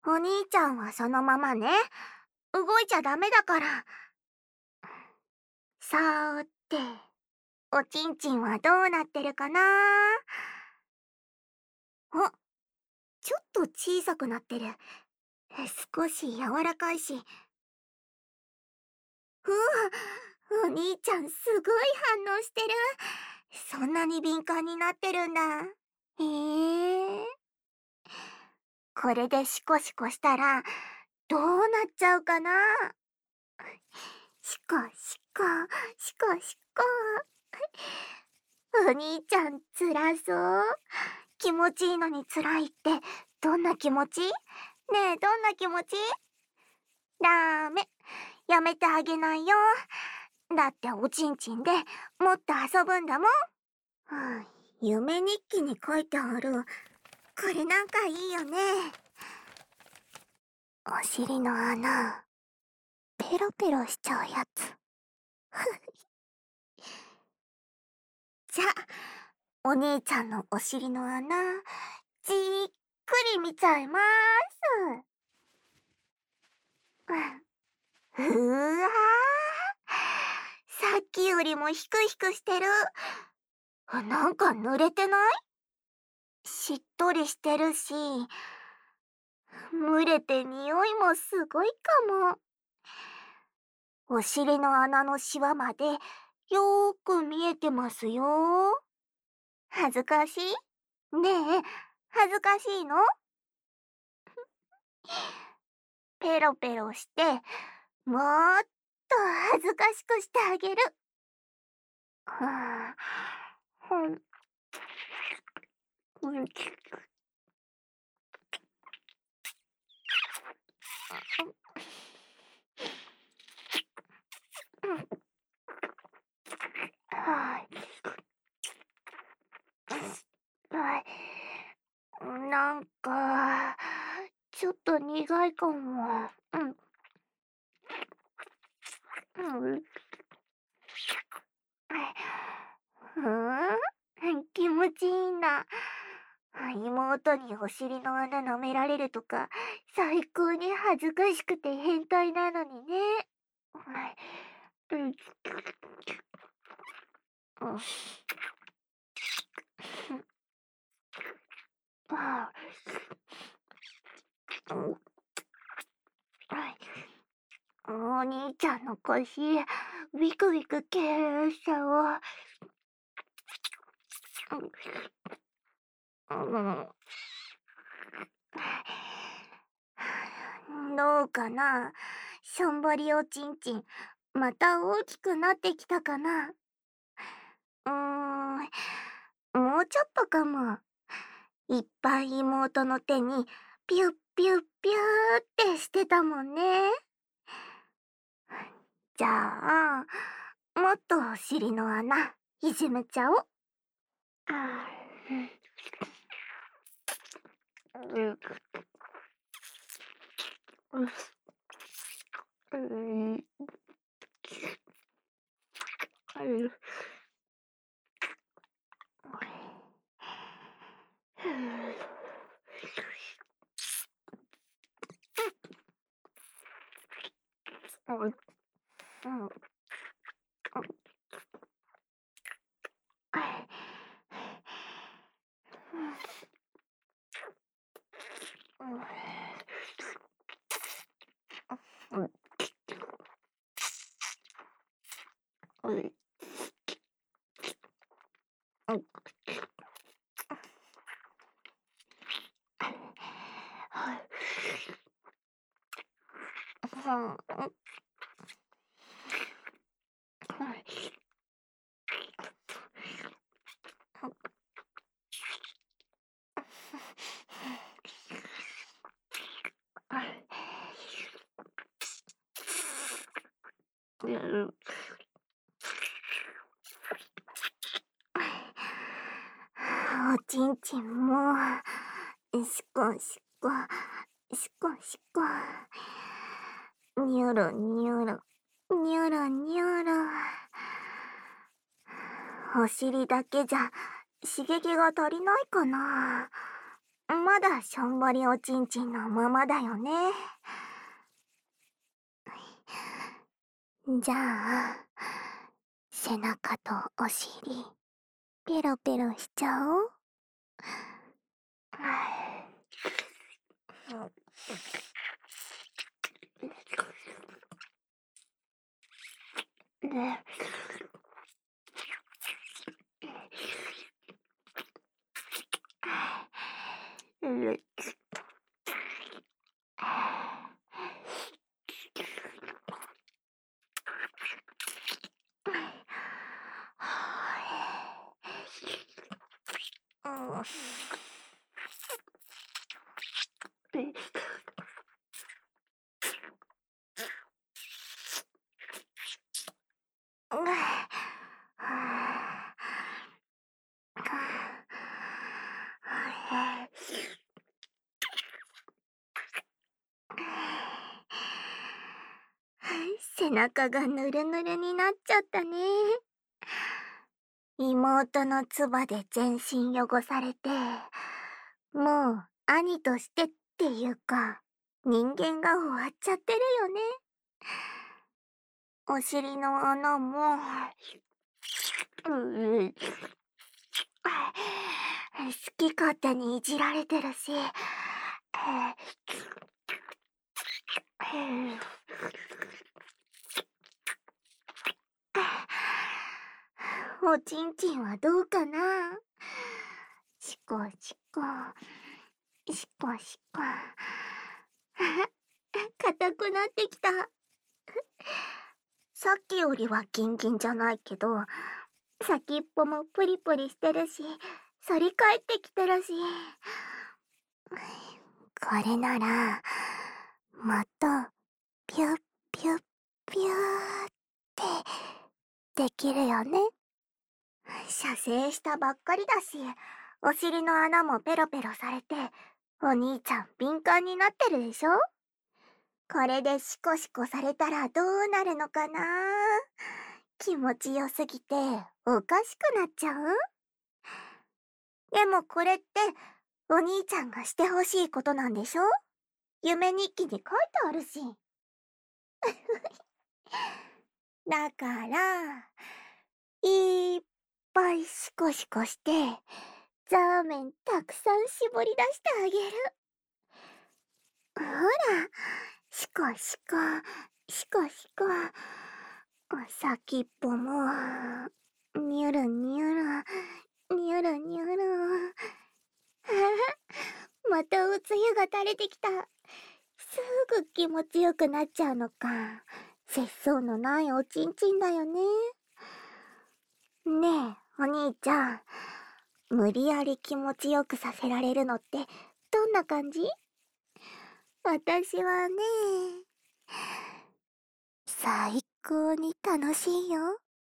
お兄ちゃんはそのままね。動いちゃダメだから。さーて、おちんちんはどうなってるかな。あ、ちょっと小さくなってる。少し柔らかいし。お兄ちゃんすごい反応してる。そんなに敏感になってるんだ。へえ。これでシコシコしたら、どうなっちゃうかな。シコシコ、シコシコ。お兄ちゃん辛そう。気持ちいいのに辛いって、どんな気持ち？ねえ、どんな気持ち？ダメ。やめてあげないよ。だっておちんちんでもっと遊ぶんだもん。夢日記に書いてある。これなんかいいよね。お尻の穴、ペロペロしちゃうやつ。じゃあ、お兄ちゃんのお尻の穴、じっくり見ちゃいまーす。うわー。さっきよりもヒクヒクしてる。なんか濡れてない？しっとりしてるし、蒸れて匂いもすごいかも。お尻の穴のシワまでよーく見えてますよ。恥ずかしい？ねえ、恥ずかしいの？ペロペロして、もーっと恥ずかしくしてあげる。はぁ、ほん、うん、はい。なんか、ちょっと苦いかも。うん。気持ちいいんだ。妹にお尻の穴舐められるとか、最高に恥ずかしくて変態なのにね。うん。お兄ちゃんの腰、ビクビク痙攣しちゃう。どうかな。しょんぼりおちんちん、また大きくなってきたかな。もうちょっとかも。いっぱい妹の手にピュッピュッピューってしてたもんね。じゃあ、もっとお尻の穴、いじめちゃおう。あー、うん、うん、うん、おちんちんも、しこしこ、しこしこ。にょろにょろ、にょろにょろ。お尻だけじゃ刺激が足りないかな。 まだしょんぼりおちんちんのままだよね。じゃあ、背中とお尻、ペロペロしちゃおう。背中がぬるぬるになっちゃったね。妹の唾で全身汚されて、もう兄としてっていうか、人間が終わっちゃってるよね。お尻の穴も、好き勝手にいじられてるし、おちんちんはどうかな。しこしこ、しこしこ。硬くなってきた。さっきよりはギンギンじゃないけど、先っぽもプリプリしてるし、反り返ってきてるし。これなら、もっと、ピュッピュッピューってできるよね。射精したばっかりだし、お尻の穴もペロペロされて、お兄ちゃん敏感になってるでしょ。これでシコシコされたらどうなるのかな。気持ちよすぎておかしくなっちゃう。でもこれってお兄ちゃんがしてほしいことなんでしょ。夢日記に書いてあるし。だから、いっぱいシコシコして、ザーメンたくさん絞り出してあげる。ほら、シコシコ、シコシコ。先っぽも、ニュルニュル、ニュルニュル。またおつゆが垂れてきた。すぐ気持ちよくなっちゃうのか。節操のないおちんちんだよね。ねえ、お兄ちゃん。無理やり気持ちよくさせられるのってどんな感じ？私はね、最高に楽しいよ。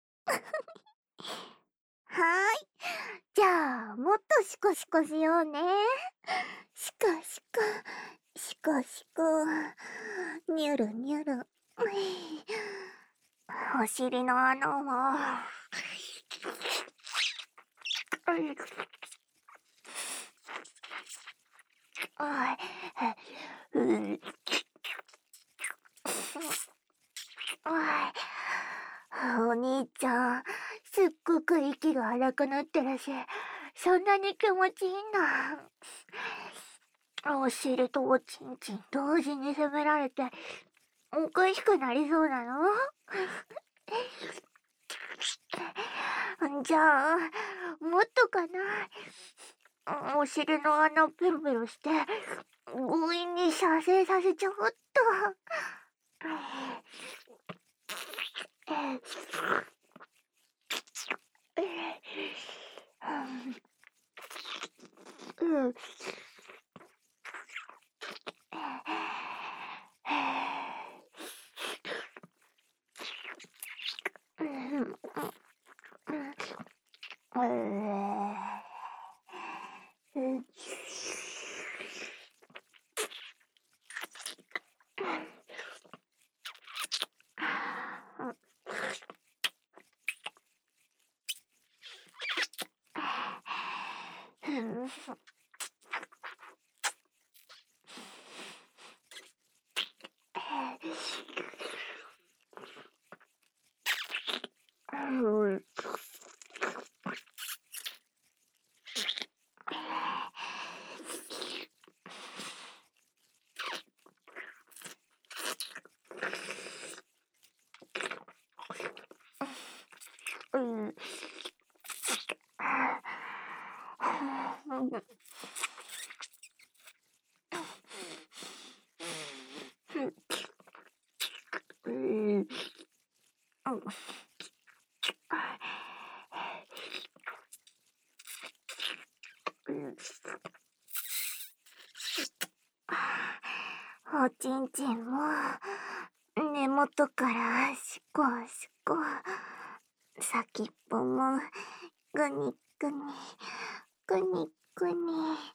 はーい。じゃあ、もっとシコシコしようね。シコシコ、シコシコ、ニュルニュル。お尻の穴も。お兄ちゃん、すっごく息が荒くなってるし、そんなに気持ちいいんだ。お尻とおちんちん同時に責められて、おかしくなりそうなの。じゃあ、もっとかな。お尻の穴ペロペロして、強引に射精させちゃおっと。うん。 うん。うん。おちんちんも根元からしこしこ、先っぽもぐにぐにぐにぐに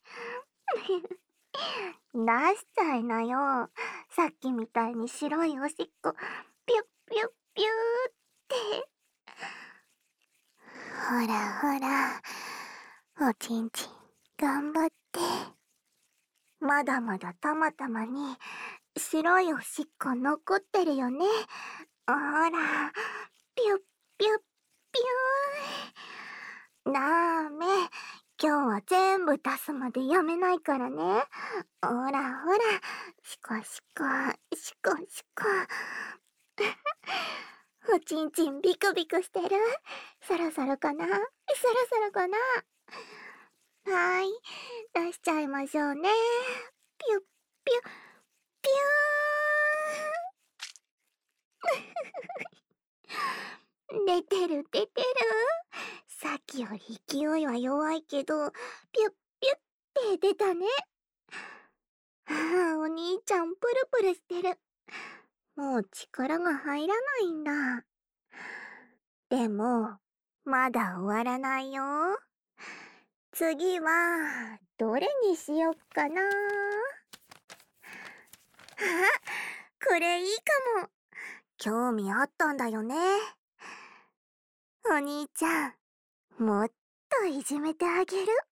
出しちゃいなよ。さっきみたいに白いおしっこピュッピュッピューって。ほらほら、おちんちん頑張って。まだまだたまたまに白いおしっこ残ってるよね。ほら、ピュッピュッピュー。ダメ。今日は全部出すまでやめないからね。ほらほら、シコシコ、シコシコ。おちんちんビクビクしてる。そろそろかな、そろそろかな。はーい、出しちゃいましょうね。ピュッピュッピュー。出てる出てる。さっきより勢いは弱いけど、ピュッピュッって出たね。ああ、お兄ちゃんプルプルしてる。もう力が入らないんだ。でも、まだ終わらないよ。次は、どれにしよっかな。あ、これいいかも。興味あったんだよね。お兄ちゃん、もっといじめてあげる。